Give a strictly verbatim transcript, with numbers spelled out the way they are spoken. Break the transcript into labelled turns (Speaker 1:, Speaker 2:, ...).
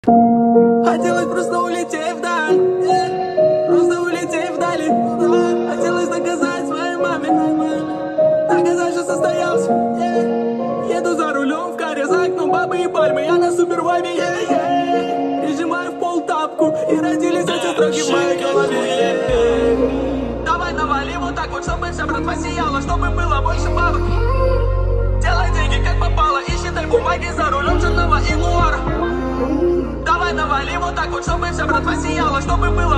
Speaker 1: Хотелось просто улететь вдаль, yeah. Просто улететь вдали, да. Хотелось доказать своей маме, доказать, что состоялся, yeah. Еду за рулем в каре, за окном бабы и пальмы. Я на супервайбе, yeah, yeah. Прижимаю в пол тапку, и родились эти строки в моей голове, yeah. Давай навали вот так вот, чтобы вся братва сияла, чтобы было больше бабок. Делай деньги как попало, и считай бумаги за рулем черного ягуара. Давай навали вот так вот, чтобы вся братва сияла, чтобы было